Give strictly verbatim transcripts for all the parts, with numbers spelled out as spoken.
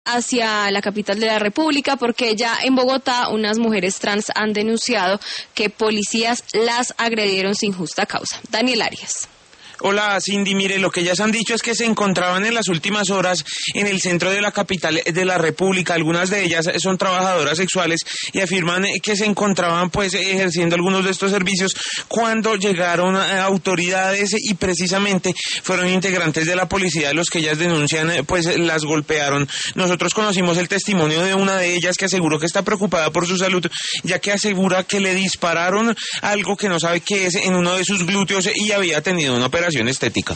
hacia la capital de la República porque ya en Bogotá unas mujeres trans han denunciado que policías las agredieron sin justa causa. Daniel Arias. Hola Cindy, mire, lo que ellas han dicho es que se encontraban en las últimas horas en el centro de la capital de la República. Algunas de ellas son trabajadoras sexuales y afirman que se encontraban pues ejerciendo algunos de estos servicios cuando llegaron autoridades y precisamente fueron integrantes de la policía los que ellas denuncian pues las golpearon. Nosotros conocimos el testimonio de una de ellas que aseguró que está preocupada por su salud, ya que asegura que le dispararon algo que no sabe qué es en uno de sus glúteos y había tenido una operación estética.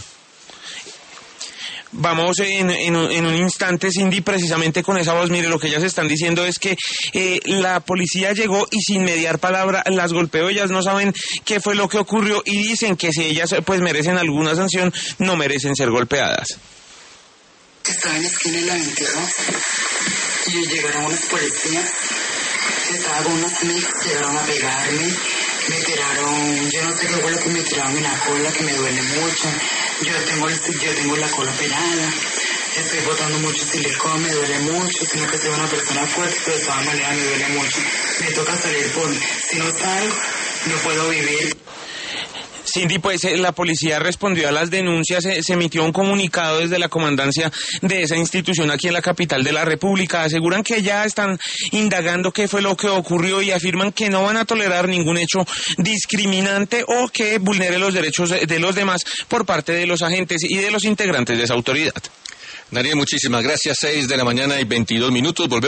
Vamos en, en, en un instante, Cindy, precisamente con esa voz. Mire, lo que ellas están diciendo es que eh, la policía llegó y sin mediar palabra las golpeó. Ellas no saben qué fue lo que ocurrió y dicen que si ellas pues merecen alguna sanción, no merecen ser golpeadas. Estaba en la esquina de la veintidós y llegaron unos policías, estaba con unos amigos, llegaron a pegarme. Me tiraron, yo no sé qué fue lo que me tiraron en la cola, que me duele mucho. Yo tengo, yo tengo la cola operada, estoy botando mucho silicón, me duele mucho, sino que soy una persona fuerte, pero de todas maneras me duele mucho. Me toca salir por, si no salgo, no puedo vivir. Cindy, pues la policía respondió a las denuncias, se, se emitió un comunicado desde la comandancia de esa institución aquí en la capital de la República. Aseguran que ya están indagando qué fue lo que ocurrió y afirman que no van a tolerar ningún hecho discriminante o que vulnere los derechos de los demás por parte de los agentes y de los integrantes de esa autoridad. Daniel, muchísimas gracias. Seis de la mañana y veintidós minutos. Volvemos.